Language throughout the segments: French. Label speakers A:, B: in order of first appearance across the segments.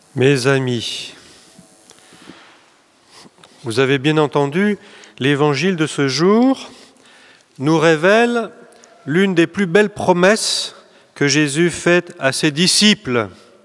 A: Mes amis, vous avez bien entendu, l'évangile de ce jour nous révèle l'une des plus belles promesses que Jésus fait à ses disciples.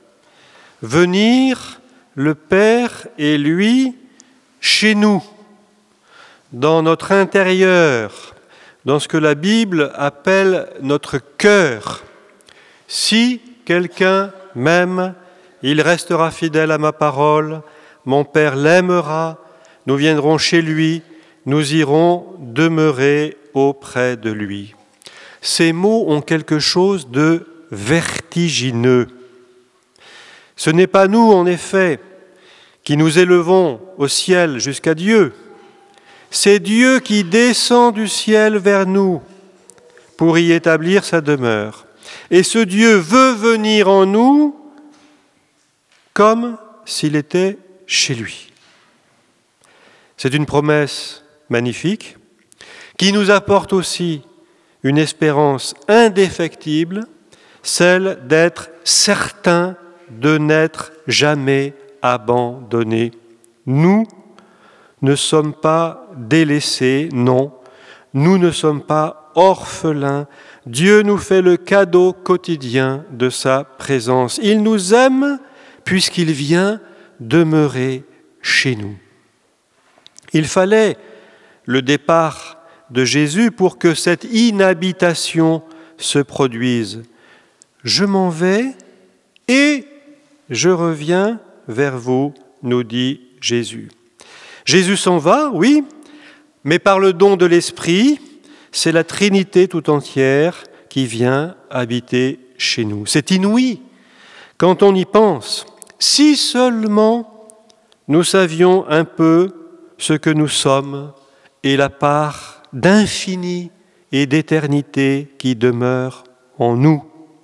A: Venir, le Père et lui, chez nous, dans notre intérieur, dans ce que la Bible appelle notre cœur. Si quelqu'un m'aime, il restera fidèle à ma parole, mon Père l'aimera, nous viendrons chez lui, nous irons demeurer auprès de lui. Ces mots ont quelque chose de vertigineux. Ce n'est pas nous, en effet, qui nous élevons au ciel jusqu'à Dieu. C'est Dieu qui descend du ciel vers nous pour y établir sa demeure. Et ce Dieu veut venir en nous comme s'il était chez lui. C'est une promesse magnifique qui nous apporte aussi une espérance indéfectible, celle d'être certain de n'être jamais abandonnés. Nous ne sommes pas délaissés, non, nous ne sommes pas orphelins. Dieu nous fait le cadeau quotidien de sa présence. Il nous aime puisqu'il vient demeurer chez nous. Il fallait le départ de Jésus pour que cette inhabitation se produise. Je m'en vais et je reviens vers vous, nous dit Jésus. Jésus s'en va, oui, mais par le don de l'Esprit, c'est la Trinité tout entière qui vient habiter chez nous. C'est inouï quand on y pense. Si seulement nous savions un peu ce que nous sommes et la part d'infini et d'éternité qui demeure en nous.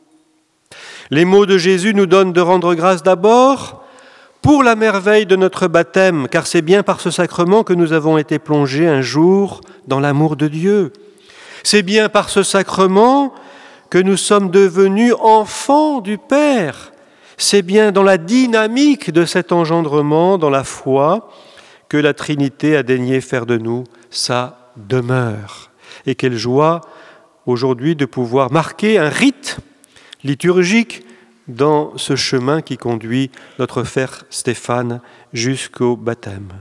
A: Les mots de Jésus nous donnent de rendre grâce d'abord pour la merveille de notre baptême, car c'est bien par ce sacrement que nous avons été plongés un jour dans l'amour de Dieu. C'est bien par ce sacrement que nous sommes devenus enfants du Père. C'est bien dans la dynamique de cet engendrement, dans la foi, que la Trinité a daigné faire de nous sa demeure. Et quelle joie aujourd'hui de pouvoir marquer un rite liturgique dans ce chemin qui conduit notre frère Stéphane jusqu'au baptême.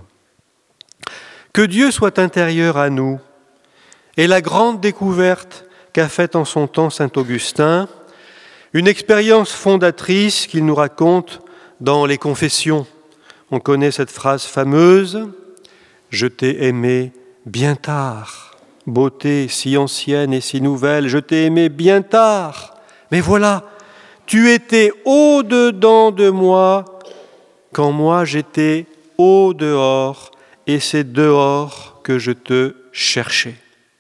A: Que Dieu soit intérieur à nous est la grande découverte qu'a faite en son temps saint Augustin, une expérience fondatrice qu'il nous raconte dans les Confessions. On connaît cette phrase fameuse « Je t'ai aimé bien tard, beauté si ancienne et si nouvelle, je t'ai aimé bien tard, mais voilà, tu étais au-dedans de moi quand moi j'étais au-dehors et c'est dehors que je te cherchais. »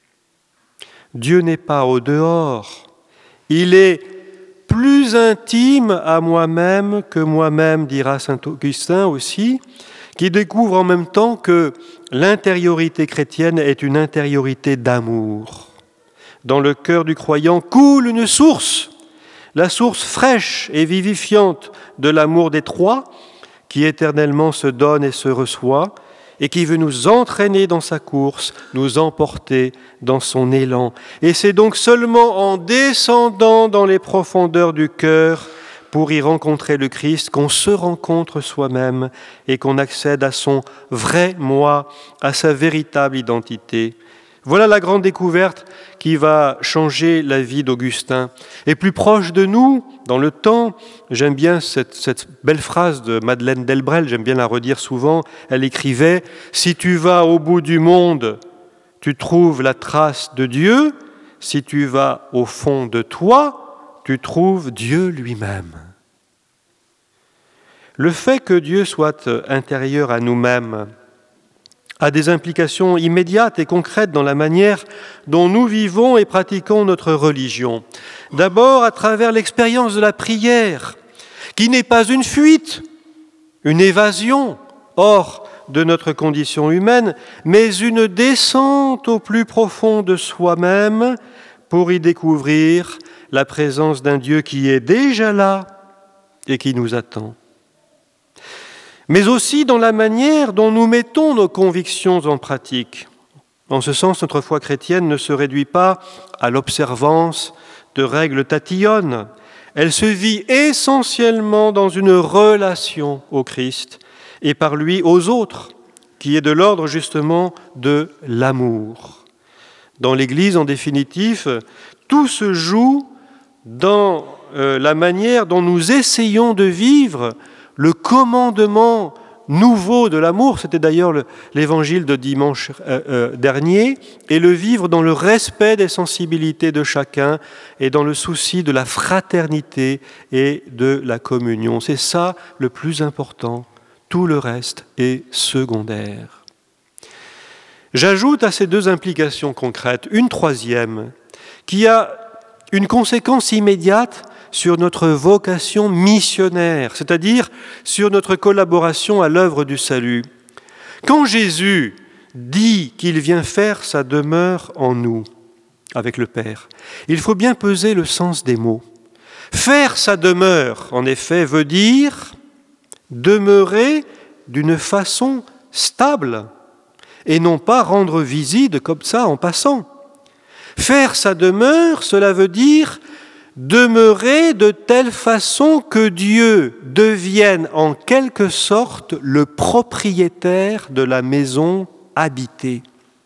A: Dieu n'est pas au-dehors, il est plus intime à moi-même que moi-même, dira saint Augustin aussi, qui découvre en même temps que l'intériorité chrétienne est une intériorité d'amour. Dans le cœur du croyant coule une source, la source fraîche et vivifiante de l'amour des trois, qui éternellement se donne et se reçoit, et qui veut nous entraîner dans sa course, nous emporter dans son élan. Et c'est donc seulement en descendant dans les profondeurs du cœur pour y rencontrer le Christ qu'on se rencontre soi-même et qu'on accède à son vrai moi, à sa véritable identité. Voilà la grande découverte qui va changer la vie d'Augustin. Et plus proche de nous, dans le temps, j'aime bien cette belle phrase de Madeleine Delbrel, j'aime bien la redire souvent, elle écrivait « Si tu vas au bout du monde, tu trouves la trace de Dieu, si tu vas au fond de toi, tu trouves Dieu lui-même. » Le fait que Dieu soit intérieur à nous-mêmes a des implications immédiates et concrètes dans la manière dont nous vivons et pratiquons notre religion. D'abord, à travers l'expérience de la prière, qui n'est pas une fuite, une évasion hors de notre condition humaine, mais une descente au plus profond de soi-même pour y découvrir la présence d'un Dieu qui est déjà là et qui nous attend. mais aussi dans la manière dont nous mettons nos convictions en pratique. En ce sens, notre foi chrétienne ne se réduit pas à l'observance de règles tatillonnes. Elle se vit essentiellement dans une relation au Christ et par lui aux autres, qui est de l'ordre justement de l'amour. Dans l'Église, en définitive, tout se joue dans la manière dont nous essayons de vivre le commandement nouveau de l'amour, c'était d'ailleurs l'évangile de dimanche dernier, et le vivre dans le respect des sensibilités de chacun et dans le souci de la fraternité et de la communion. C'est ça le plus important. Tout le reste est secondaire. J'ajoute à ces deux implications concrètes une troisième qui a une conséquence immédiate sur notre vocation missionnaire, c'est-à-dire sur notre collaboration à l'œuvre du salut. Quand Jésus dit qu'il vient faire sa demeure en nous, avec le Père, il faut bien peser le sens des mots. Faire sa demeure, en effet, veut dire demeurer d'une façon stable et non pas rendre visite comme ça en passant. Faire sa demeure, cela veut dire demeurer de telle façon que Dieu devienne en quelque sorte le propriétaire de la maison habitée.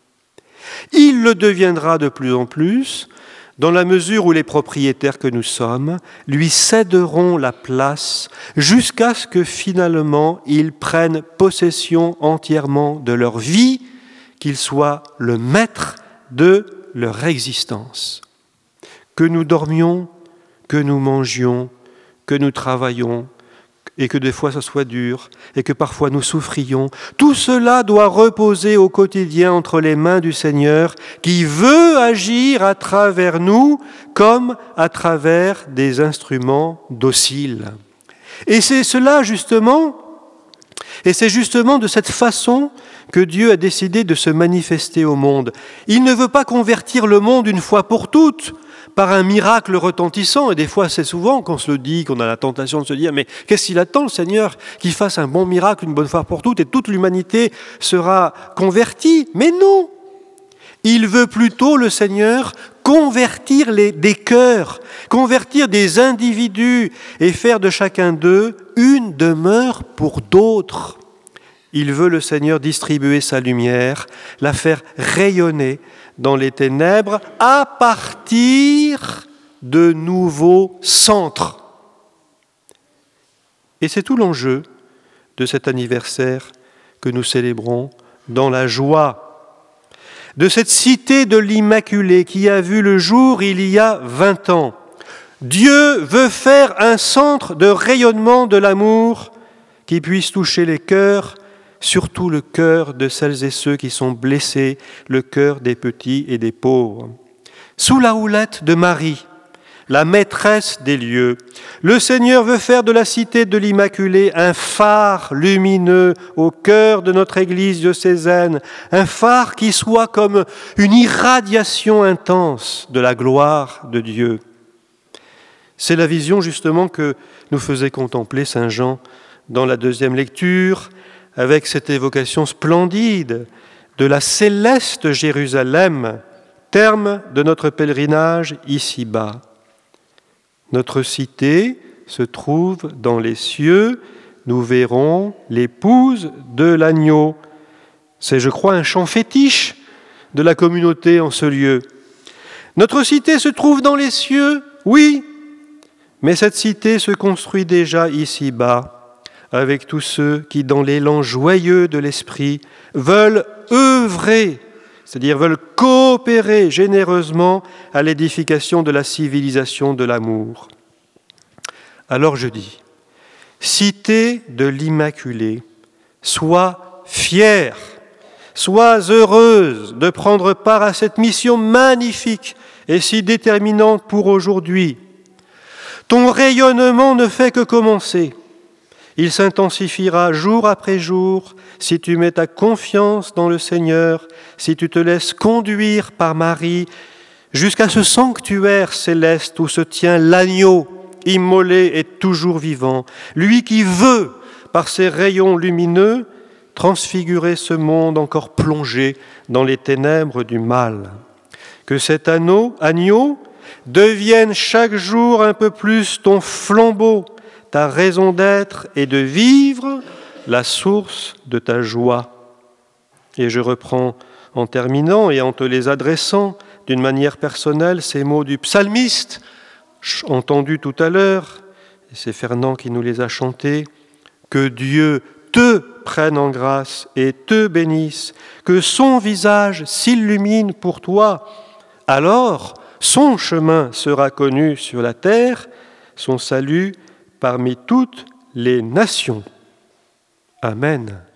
A: Il le deviendra de plus en plus dans la mesure où les propriétaires que nous sommes lui céderont la place jusqu'à ce que finalement ils prennent possession entièrement de leur vie, qu'il soit le maître de leur existence. Que nous dormions, que nous mangions, que nous travaillions, et que des fois ça soit dur, et que parfois nous souffrions, tout cela doit reposer au quotidien entre les mains du Seigneur qui veut agir à travers nous comme à travers des instruments dociles. Et c'est justement de cette façon que Dieu a décidé de se manifester au monde. Il ne veut pas convertir le monde une fois pour toutes, par un miracle retentissant, et des fois c'est souvent qu'on se le dit, qu'on a la tentation de se dire mais qu'est-ce qu'il attend le Seigneur qu'il fasse un bon miracle une bonne fois pour toutes et toute l'humanité sera convertie? Mais non, il veut plutôt le Seigneur convertir des cœurs, convertir des individus et faire de chacun d'eux une demeure pour d'autres. Il veut le Seigneur distribuer sa lumière, la faire rayonner dans les ténèbres à partir de nouveaux centres. Et c'est tout l'enjeu de cet anniversaire que nous célébrons dans la joie de cette cité de l'Immaculée qui a vu le jour il y a 20 ans. Dieu veut faire un centre de rayonnement de l'amour qui puisse toucher les cœurs, surtout le cœur de celles et ceux qui sont blessés, le cœur des petits et des pauvres. Sous la houlette de Marie, la maîtresse des lieux, le Seigneur veut faire de la cité de l'Immaculée un phare lumineux au cœur de notre Église diocésaine, un phare qui soit comme une irradiation intense de la gloire de Dieu. C'est la vision justement que nous faisait contempler Saint Jean dans la deuxième lecture, avec cette évocation splendide de la céleste Jérusalem, terme de notre pèlerinage ici-bas. Notre cité se trouve dans les cieux, nous verrons l'épouse de l'agneau. C'est, je crois, un chant fétiche de la communauté en ce lieu. Notre cité se trouve dans les cieux, oui, mais cette cité se construit déjà ici-bas, avec tous ceux qui, dans l'élan joyeux de l'esprit, veulent œuvrer, c'est-à-dire veulent coopérer généreusement à l'édification de la civilisation de l'amour. Alors je dis, cité de l'Immaculée, sois fière, sois heureuse de prendre part à cette mission magnifique et si déterminante pour aujourd'hui. Ton rayonnement ne fait que commencer. Il s'intensifiera jour après jour si tu mets ta confiance dans le Seigneur, si tu te laisses conduire par Marie jusqu'à ce sanctuaire céleste où se tient l'agneau immolé et toujours vivant, lui qui veut, par ses rayons lumineux, transfigurer ce monde encore plongé dans les ténèbres du mal. Que cet agneau devienne chaque jour un peu plus ton flambeau, ta raison d'être et de vivre, la source de ta joie. Et je reprends en terminant et en te les adressant d'une manière personnelle ces mots du psalmiste, entendus tout à l'heure, et c'est Fernand qui nous les a chantés. Que Dieu te prenne en grâce et te bénisse, que son visage s'illumine pour toi. Alors, son chemin sera connu sur la terre, son salut parmi toutes les nations. Amen.